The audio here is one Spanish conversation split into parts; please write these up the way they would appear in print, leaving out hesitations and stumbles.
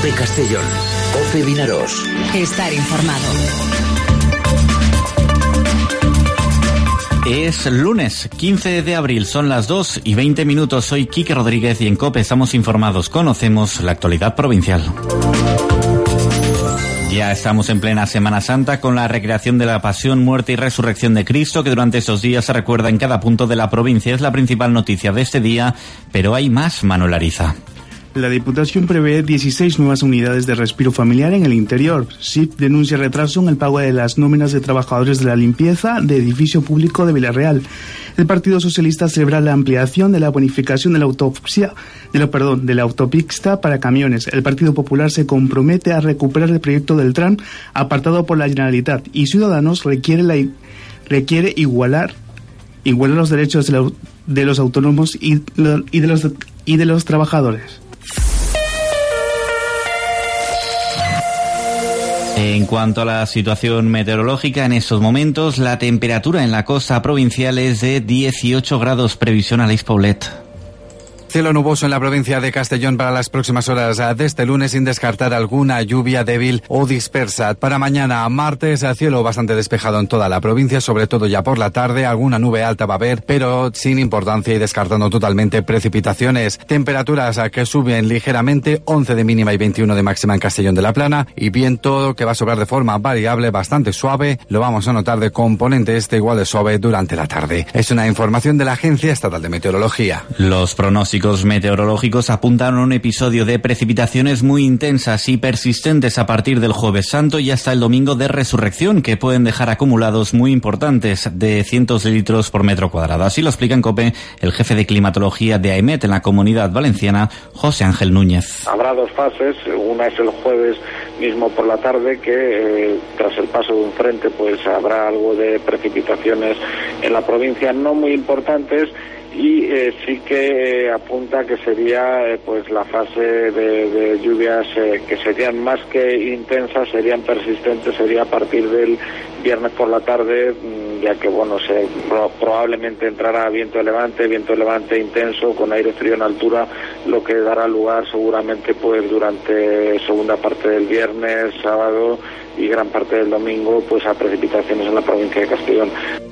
COPE Castellón, COPE Vinarós. Estar informado. Es lunes 15 de abril, son las 2:20. Soy Quique Rodríguez y en COPE estamos informados. Conocemos la actualidad provincial. Ya estamos en plena Semana Santa con la recreación de la Pasión, Muerte y Resurrección de Cristo, que durante estos días se recuerda en cada punto de la provincia. Es la principal noticia de este día, pero hay más. Manuel Ariza. La Diputación prevé 16 nuevas unidades de respiro familiar en el interior. SIP denuncia retraso en el pago de las nóminas de trabajadores de la limpieza de edificio público de Villarreal. El Partido Socialista celebra la ampliación de la bonificación de la autopista para camiones. El Partido Popular se compromete a recuperar el proyecto del tram apartado por la Generalitat, y Ciudadanos requiere igualar los derechos de los autónomos y de los trabajadores. En cuanto a la situación meteorológica, en estos momentos la temperatura en la costa provincial es de 18 grados. Previsión Aleix Paulet. Cielo nuboso en la provincia de Castellón para las próximas horas de este lunes, sin descartar alguna lluvia débil o dispersa. Para mañana, martes, cielo bastante despejado en toda la provincia, sobre todo ya por la tarde. Alguna nube alta va a haber, pero sin importancia y descartando totalmente precipitaciones. Temperaturas que suben ligeramente, 11 de mínima y 21 de máxima en Castellón de la Plana. Y viento que va a soplar de forma variable, bastante suave. Lo vamos a notar de componente igual de suave durante la tarde. Es una información de la Agencia Estatal de Meteorología. Los pronósticos meteorológicos apuntan a un episodio de precipitaciones muy intensas y persistentes a partir del Jueves Santo y hasta el domingo de Resurrección, que pueden dejar acumulados muy importantes de cientos de litros por metro cuadrado. Así lo explica en COPE el jefe de climatología de AEMET en la Comunidad Valenciana, José Ángel Núñez. Habrá dos fases. Una es el jueves mismo por la tarde, que tras el paso de un frente pues habrá algo de precipitaciones en la provincia, no muy importantes. Y sí que apunta que sería pues la fase de lluvias que serían más que intensas, serían persistentes, sería a partir del viernes por la tarde, ya que probablemente entrará viento de levante intenso con aire frío en altura, lo que dará lugar seguramente pues durante segunda parte del viernes, sábado y gran parte del domingo pues a precipitaciones en la provincia de Castellón.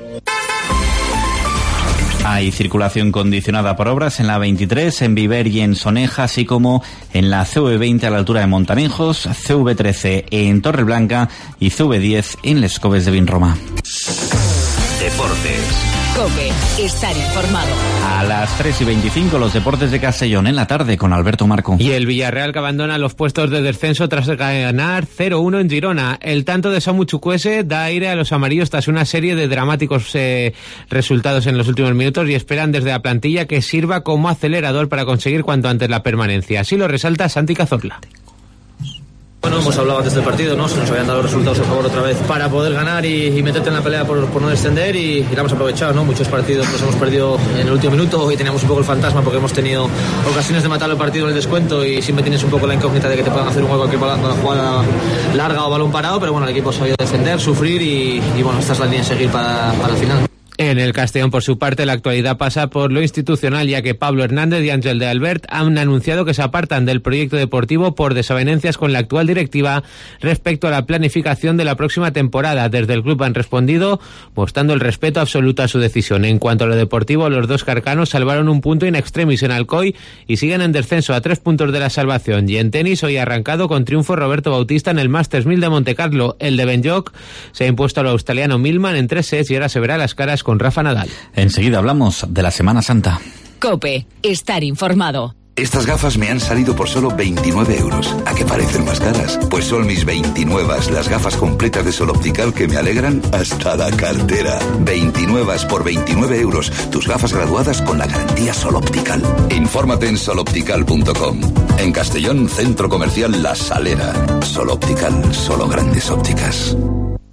Hay circulación condicionada por obras en la 23, en Viver y en Soneja, así como en la CV20 a la altura de Montanejos, CV13 en Torreblanca y CV10 en Les Coves de Vinromà. Deportes. COPE, estar informado. A las 3:25 los deportes de Castellón en la tarde con Alberto Marco. Y el Villarreal, que abandona los puestos de descenso tras ganar 0-1 en Girona. El tanto de Samu Chukwueze da aire a los amarillos tras una serie de dramáticos resultados en los últimos minutos y esperan desde la plantilla que sirva como acelerador para conseguir cuanto antes la permanencia. Así lo resalta Santi Cazorla. Bueno, hemos hablado antes del partido, ¿no? Se nos habían dado los resultados a favor otra vez para poder ganar y meterte en la pelea por no descender y la hemos aprovechado, ¿no? Muchos partidos los hemos perdido en el último minuto y teníamos un poco el fantasma porque hemos tenido ocasiones de matar el partido en el descuento y siempre tienes un poco la incógnita de que te puedan hacer un gol con una jugada larga o balón parado, pero bueno, el equipo ha sabido defender, sufrir y bueno, esta es la línea a seguir para el final. En el Castellón, por su parte, la actualidad pasa por lo institucional, ya que Pablo Hernández y Ángel de Albert han anunciado que se apartan del proyecto deportivo por desavenencias con la actual directiva respecto a la planificación de la próxima temporada. Desde el club han respondido mostrando el respeto absoluto a su decisión. En cuanto a lo deportivo, los dos carcanos salvaron un punto in extremis en Alcoy y siguen en descenso a 3 puntos de la salvación. Y en tenis, hoy ha arrancado con triunfo Roberto Bautista en el Masters 1000 de Montecarlo. El de Benlloc se ha impuesto al australiano Millman en 3 sets y ahora se verá las caras con Rafa Nadal. Enseguida hablamos de la Semana Santa. COPE, estar informado. Estas gafas me han salido por solo 29 euros. ¿A qué parecen más caras? Pues son mis 29, las gafas completas de Sol Optical que me alegran hasta la cartera. 29 por 29 euros. Tus gafas graduadas con la garantía Sol Optical. Infórmate en soloptical.com. En Castellón, Centro Comercial La Salera. Sol Optical, solo grandes ópticas.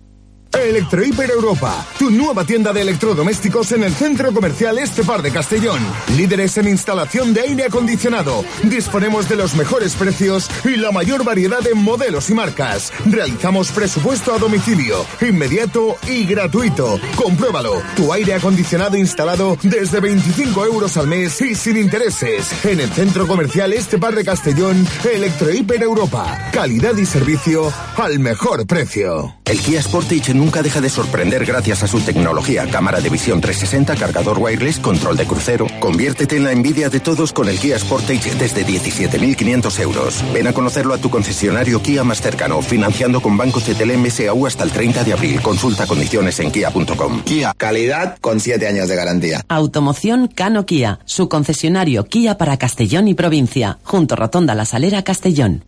Electro Hiper Europa, tu nueva tienda de electrodomésticos en el Centro Comercial Estepar de Castellón. Líderes en instalación de aire acondicionado. Disponemos de los mejores precios y la mayor variedad de modelos y marcas. Realizamos presupuesto a domicilio, inmediato y gratuito. Compruébalo. Tu aire acondicionado instalado desde 25 euros al mes y sin intereses. En el Centro Comercial Estepar de Castellón, Electro Hiper Europa. Calidad y servicio al mejor precio. El Kia Sportage nunca deja de sorprender gracias a su tecnología, cámara de visión 360, cargador wireless, control de crucero. Conviértete en la envidia de todos con el Kia Sportage desde 17.500 euros. Ven a conocerlo a tu concesionario Kia más cercano, financiando con Banco CTLM MSAU hasta el 30 de abril. Consulta condiciones en kia.com. Kia, calidad con 7 años de garantía. Automoción Cano Kia, su concesionario Kia para Castellón y provincia, junto Rotonda La Salera, Castellón.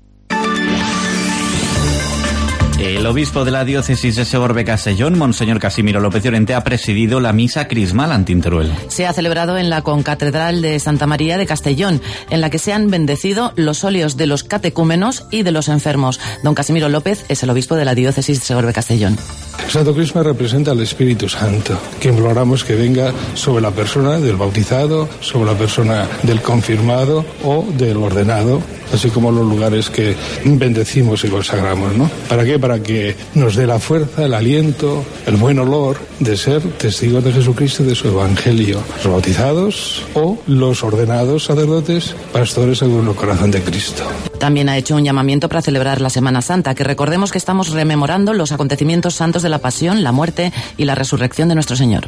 El obispo de la diócesis de Segorbe-Castellón, Monseñor Casimiro López Llorente, ha presidido la misa crismal ante Teruel. Se ha celebrado en la concatedral de Santa María de Castellón, en la que se han bendecido los óleos de los catecúmenos y de los enfermos. Don Casimiro López es el obispo de la diócesis de Segorbe-Castellón. El Santo Crisma representa al Espíritu Santo, que imploramos que venga sobre la persona del bautizado, sobre la persona del confirmado o del ordenado, así como los lugares que bendecimos y consagramos, ¿no? ¿Para qué? Para que nos dé la fuerza, el aliento, el buen olor de ser testigos de Jesucristo y de su Evangelio. Los bautizados o los ordenados sacerdotes, pastores según el corazón de Cristo. También ha hecho un llamamiento para celebrar la Semana Santa, que recordemos que estamos rememorando los acontecimientos santos de la Pasión, la muerte y la resurrección de nuestro Señor.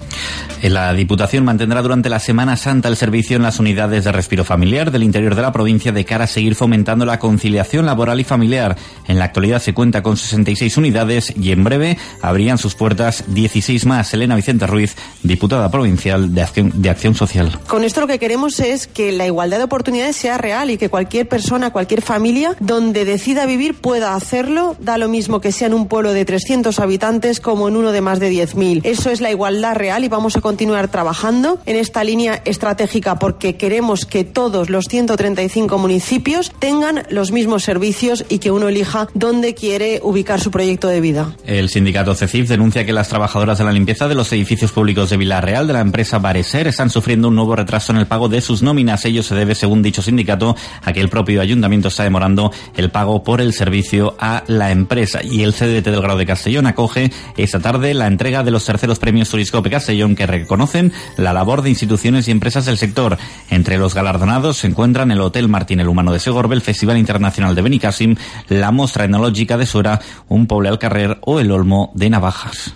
La Diputación mantendrá durante la Semana Santa el servicio en las unidades de respiro familiar del interior de la provincia de cara a seguir fomentando la conciliación laboral y familiar. En la actualidad se cuenta con 66 unidades y en breve abrían sus puertas 16 más. Elena Vicente Ruiz, diputada provincial de Acción Social. Con esto lo que queremos es que la igualdad de oportunidades sea real y que cualquier persona, cualquier familia, donde decida vivir pueda hacerlo. Da lo mismo que sea en un pueblo de 300 habitantes como en uno de más de 10.000. Eso es la igualdad real y vamos a continuar trabajando en esta línea estratégica porque queremos que todos los 135 municipios tengan los mismos servicios y que uno elija dónde quiere ubicar su proyecto de vida. El sindicato CECIF denuncia que las trabajadoras de la limpieza de los edificios públicos de Vilarreal de la empresa Bareser están sufriendo un nuevo retraso en el pago de sus nóminas. Ello se debe, según dicho sindicato, a que el propio ayuntamiento está demorando el pago por el servicio a la empresa. Y el CDT del Grau de Castellón acoge esta tarde la entrega de los terceros premios Turiscope Castellón que reconocen la labor de instituciones y empresas del sector. Entre los galardonados se encuentran el Hotel Martín el Humano de Segorbe, el Festival Internacional de Benicàssim, la Mostra Etnològica de Suera, un Poble al Carrer o el Olmo de Navajas.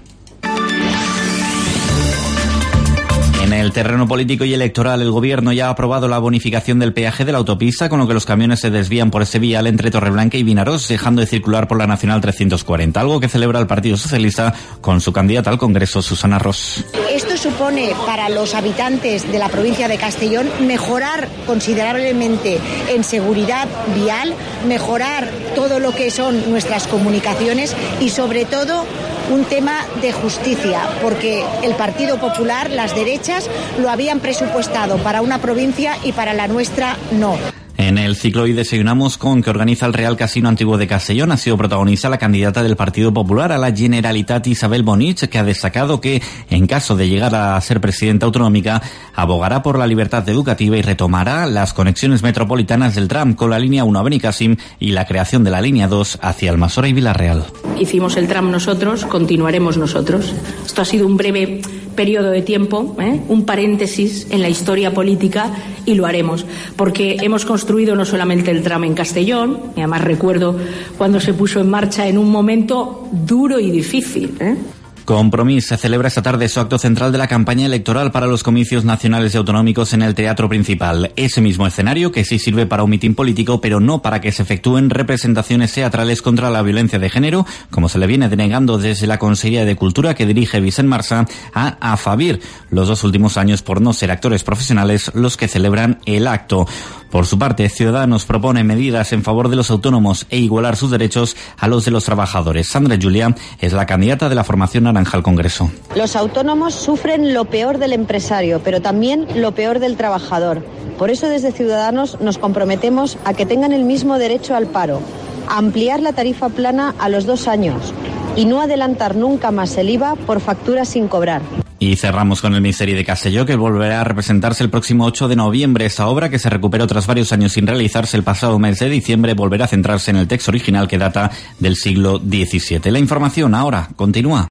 En el terreno político y electoral, el Gobierno ya ha aprobado la bonificación del peaje de la autopista, con lo que los camiones se desvían por ese vial entre Torreblanca y Vinaròs, dejando de circular por la Nacional 340, algo que celebra el Partido Socialista con su candidata al Congreso, Susana Ros. Esto supone para los habitantes de la provincia de Castellón mejorar considerablemente en seguridad vial, mejorar todo lo que son nuestras comunicaciones y sobre todo un tema de justicia, porque el Partido Popular, las derechas, lo habían presupuestado para una provincia y para la nuestra no. En el ciclo Hoy Desayunamos con, que organiza el Real Casino Antiguo de Castellón, ha sido protagonista la candidata del Partido Popular a la Generalitat, Isabel Bonich, que ha destacado que, en caso de llegar a ser presidenta autonómica, abogará por la libertad educativa y retomará las conexiones metropolitanas del tram con la línea 1 a Benicàssim y la creación de la línea 2 hacia Almassora y Vilarreal. Hicimos el tram nosotros, continuaremos nosotros. Esto ha sido un breve periodo de tiempo, un paréntesis en la historia política, y lo haremos, porque hemos construido no solamente el tram en Castellón, y además recuerdo cuando se puso en marcha en un momento duro y difícil. Compromís se celebra esta tarde su acto central de la campaña electoral para los comicios nacionales y autonómicos en el Teatro Principal. Ese mismo escenario que sí sirve para un mitin político, pero no para que se efectúen representaciones teatrales contra la violencia de género, como se le viene denegando desde la Consellería de Cultura que dirige Vicent Marsà a AFAVIR, los 2 últimos años por no ser actores profesionales los que celebran el acto. Por su parte, Ciudadanos propone medidas en favor de los autónomos e igualar sus derechos a los de los trabajadores. Sandra Julià es la candidata de la formación naranja al Congreso. Los autónomos sufren lo peor del empresario, pero también lo peor del trabajador. Por eso desde Ciudadanos nos comprometemos a que tengan el mismo derecho al paro, a ampliar la tarifa plana a los 2 años, y no adelantar nunca más el IVA por facturas sin cobrar. Y cerramos con el Misteri de Castelló, que volverá a representarse el próximo 8 de noviembre. Esta obra, que se recuperó tras varios años sin realizarse el pasado mes de diciembre, volverá a centrarse en el texto original que data del siglo XVII. La información ahora continúa.